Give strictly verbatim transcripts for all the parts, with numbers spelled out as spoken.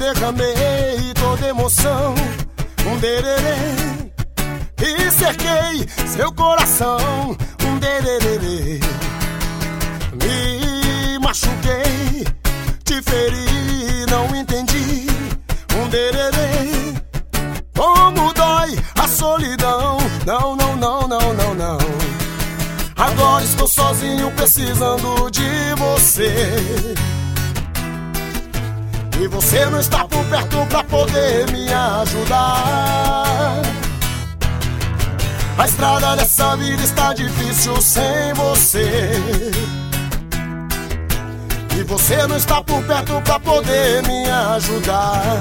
derramei toda emoção, um dererê, e cerquei seu coração, um dererê. Me machuquei, te feri, não entendi, um dererê. Como dói a solidão, não, não, não, não, não, não. Agora estou sozinho precisando de você, e você não está por perto pra poder me ajudar. A estrada dessa vida está difícil sem você, e você não está por perto pra poder me ajudar.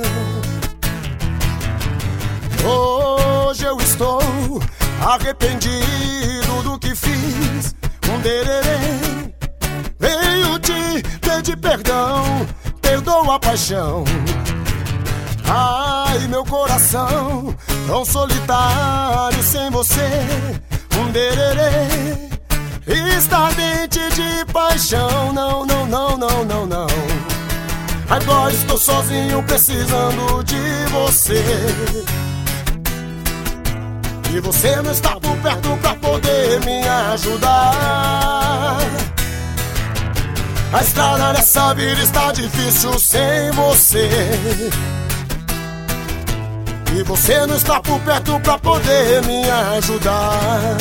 Hoje eu estou arrependido do que fiz, um dererê. Venho te pedir perdão, perdoa a paixão. Ai, meu coração, tão solitário sem você, um dererê. Está ardente de paixão, não, não, não, não, não, não. Agora estou sozinho precisando de você, e você não está por perto pra poder me ajudar. A estrada dessa vida está difícil sem você, e você não está por perto pra poder me ajudar.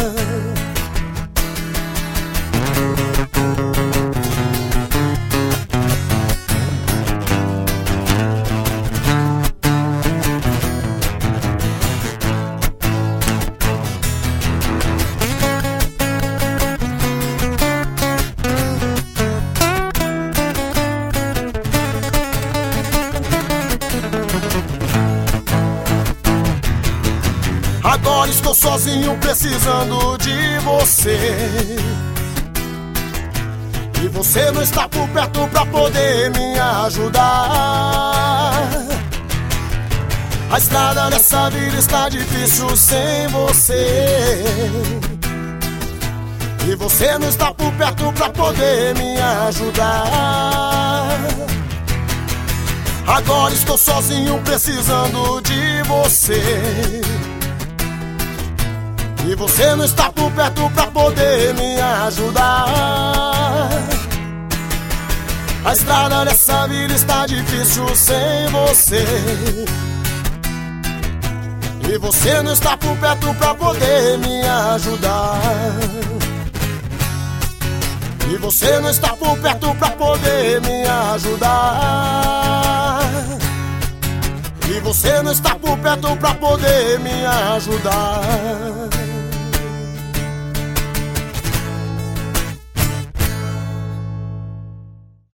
Agora estou sozinho precisando de você, e você não está por perto pra poder me ajudar. A estrada dessa vida está difícil sem você, e você não está por perto pra poder me ajudar. Agora estou sozinho precisando de você, e você não está por perto pra poder me ajudar. A estrada dessa vida está difícil sem você, e você não está por perto pra poder me ajudar. E você não está por perto pra poder me ajudar. E você não está por perto pra poder me ajudar.